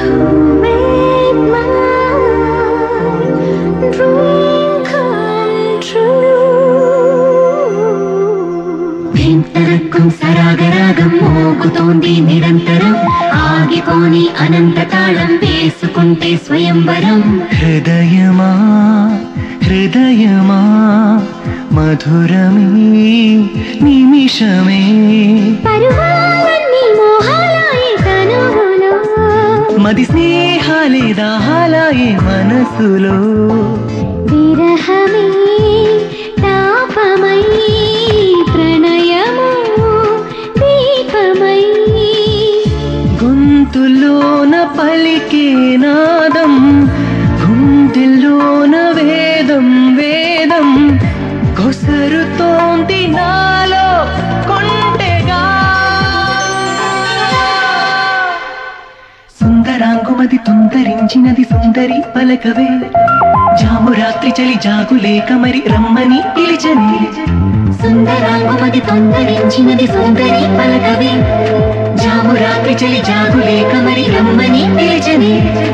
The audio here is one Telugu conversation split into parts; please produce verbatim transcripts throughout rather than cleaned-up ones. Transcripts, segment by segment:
సరాగరాగం మోగుతోంది నిరంతరం ఆగిపోని అనంత తాళం వేసుకుంటే స్వయంవరం హృదయమా హృదయమా మధురమే నిమిషమే పరువాలన్నీ మోహాలాయే తనువులో మది స్నేహాలే దాహాలాయే మనసులో విరహమే తాపమై ప్రణయము దీపమై గొంతులోన పలికే నాదం గుండెల్లోన వేదం వేదం కొసరుతోంది నాలో కొంటెగా సుందరాంగుమది తొందరించినది సుందరి పలకవే జాము రాత్రి చలి జాగులేక మరి రమ్మని పిలిచని సుందరాంగుమది తొందరించినది సుందరి పలకవే జాము రాత్రి చలి జాగులేక మరి రమ్మని పిలిచని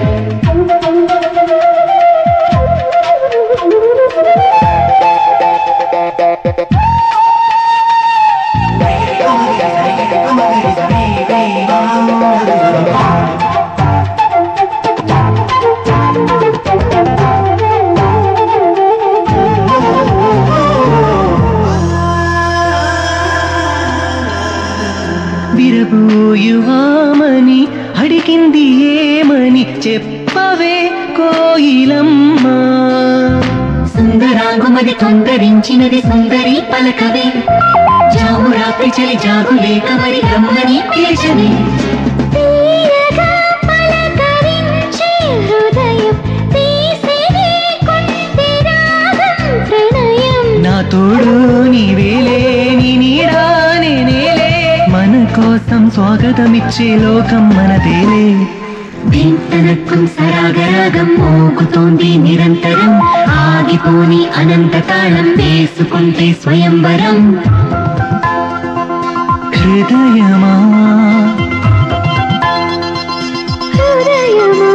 విరబోయువామని అడిగింది ఏమని చెప్పవే కోయిలమ్మ సుందరాంగుమది తొందరించినది సుందరి పలకవే జాము రాత్రి చలి జాగులేక మరి రమ్మని పిలిచని తీయగా పలకరించే హృదయం తీసేనే కొంటె రాగం ప్రణయం నా తోడు నీవేలే నీ నీడా నేనేలే మన కోసం స్వాగతమిచ్చే లోకం మనదేలే దింతనక్కం సరాగరాగం మోగుతోంది నిరంతరం ఆగిపోని అనంత తాళం వేసుకుంటే స్వయంవరం హృదయమా హృదయమా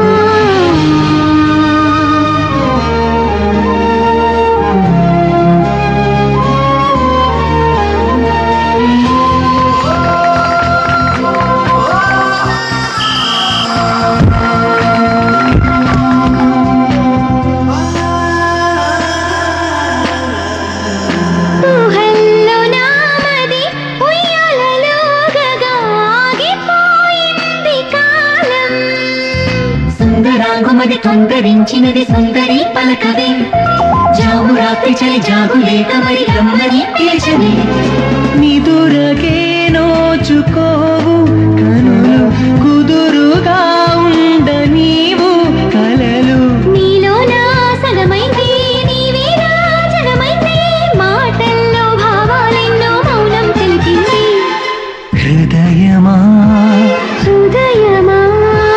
ఊహల్లో నామది ఉయ్యాలలోగగా ఆగిపోయింది కాలం సుందరాంగుమది తొందరించినది సుందరి పలకవే జాము రాత్రి చలి జాగులేక మరి రమ్మని పిలిచని నిదురకే నోచుకోవు కనులు కుదురుగా ఉండ నీవు కలలు నీలో నా సగమైంది నీవే నా జగమైంది మాటల్లో భావాలెన్నో మౌనం తెలిపింది హృదయమా హృదయమా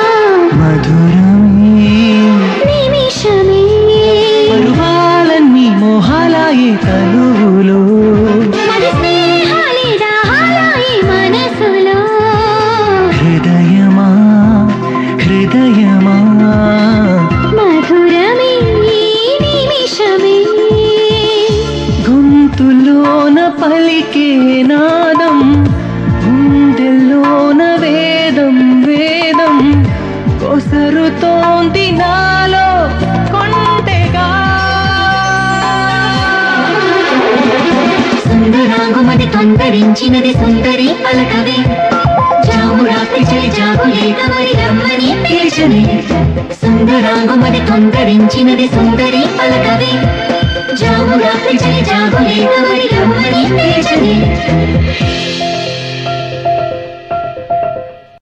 మధురమే నిమిషమే పరువాలన్నీ మోహాలాయే తనువులో మరి స్నేహాలే దాహాలాయే మనసులో హృదయమా హృదయమా మధురమే నిమిషమే గొంతులోన పలికే నాదం గుండెల్లోన వేదం వేదం కొసరుతోంది నాలో కొంటెగా సుందరాంగుమది తొందరించినది సుందరి పలకవే జాము రాత్రి చలి జాగులేక మరి రమ్మని పిలిచని సుందరాంగుమది తొందరించినది సుందరి పలకవే జాము రాత్రి చలి జాగులేక మరి రమ్మని పిలిచని